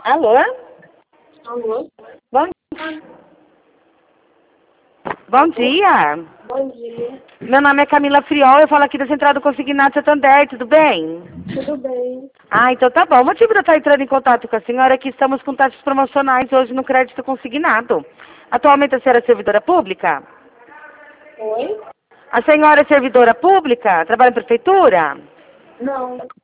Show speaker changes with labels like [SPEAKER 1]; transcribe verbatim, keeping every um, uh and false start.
[SPEAKER 1] Alô?
[SPEAKER 2] Alô?
[SPEAKER 1] Bom, bom dia.
[SPEAKER 2] Bom dia.
[SPEAKER 1] Meu nome é Camila Friol, eu falo aqui da Central do Consignado Santander, tudo bem?
[SPEAKER 2] Tudo bem?
[SPEAKER 1] Ah, então tá bom. O motivo de eu estar entrando em contato com a senhora é que estamos com taxas promocionais hoje no crédito consignado. Atualmente a senhora é servidora pública?
[SPEAKER 2] Oi?
[SPEAKER 1] A senhora é servidora pública? Trabalha em prefeitura?
[SPEAKER 2] Não.